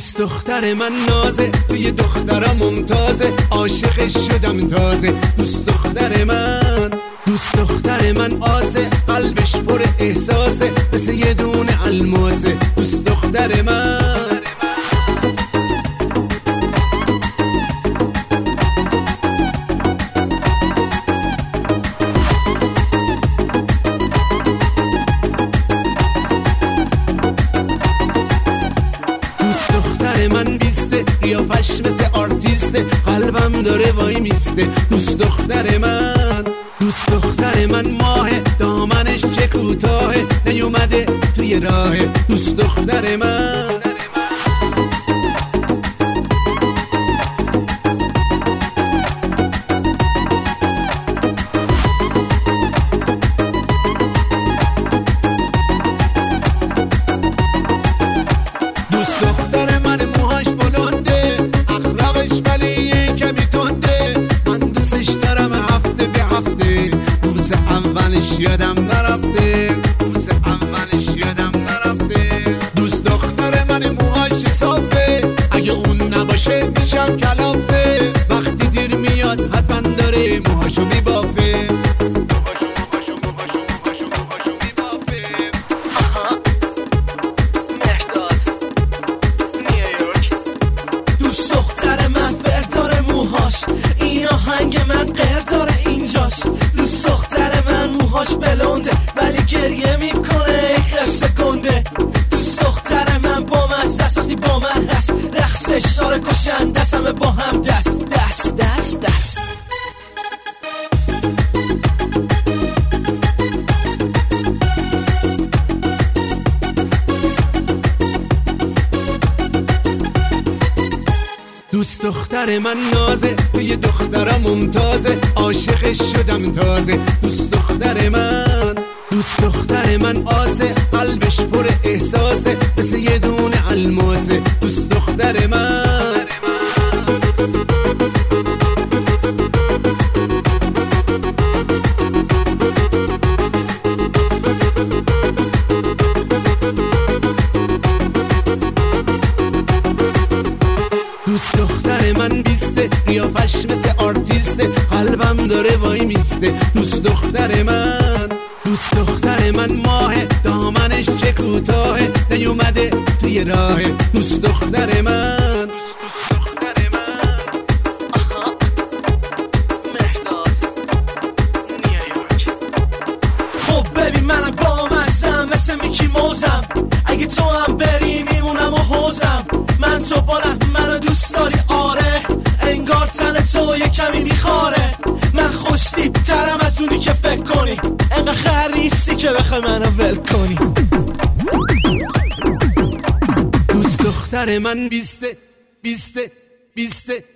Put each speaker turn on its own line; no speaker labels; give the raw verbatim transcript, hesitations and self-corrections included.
دوست دختر من نازه، توی دخترم ممتازه، عاشقش شدم تازه. دوست دختر من، دوست دختر من آسه، قلبش پر احساسه، مثل یه دونه الماسه. دوست دختر من من بیسته، قیافش مثل آرتیسته، قلبم داره وای میسته. دوست دختر من، دوست دختر من ماهه، دامنش چه کوتاهه، نیومده توی راهه. دوست دختر من یادم نرفته، روز اولش یادم نرفته. دوست دختر من موهاش صافه، اگه اون نباشه میشم کلافه. وقتی دیر میاد حتما داره موهاشو میبافه، موهاشو موهاشو موهاشو موهاشو موهاشو میبافه.
آها مرداد نیویورک. دوست دختر من برداره موهاش، این آهنگ من قرداره اینجاش. دوست دختر من موهاش بلونده ولی گریه میکنه خرسه کنده. دوست دختر من با من هست، وقتی با من هست رقصش داره کشنده است، همه با هم دست دست دست دست.
دوست دختر من نازه، توی دخترم ممتازه، عاشقش شدم تازه. دوست دختر من، دوست دختر من آسه، قلبش پر احساسه، مثل یه دونه الماسه. دوست دختر من دوست دختر من بیسته، قیافش مثل آرتیسته، قلبم داره وای میسته. دوست دختر من، دوست دختر من ماهه، دامنش چه کوتاهه، نیومده توی راهه. دوست دختر من، دوست دختر من.
آها مرداد نیویورک. خب ببین منم با مزم مثل میکی موزم، اگه تو هم بری میمونم و حوزم. من تو بارم منو دوست داری آره، انگار تن تو یه کمی میخاره. من خوشتیب ترم از اونی که فکر کنی، انقدر خر نیستی که بخوای منو ول کنی.
دوست دختر من بیسته بیسته بیسته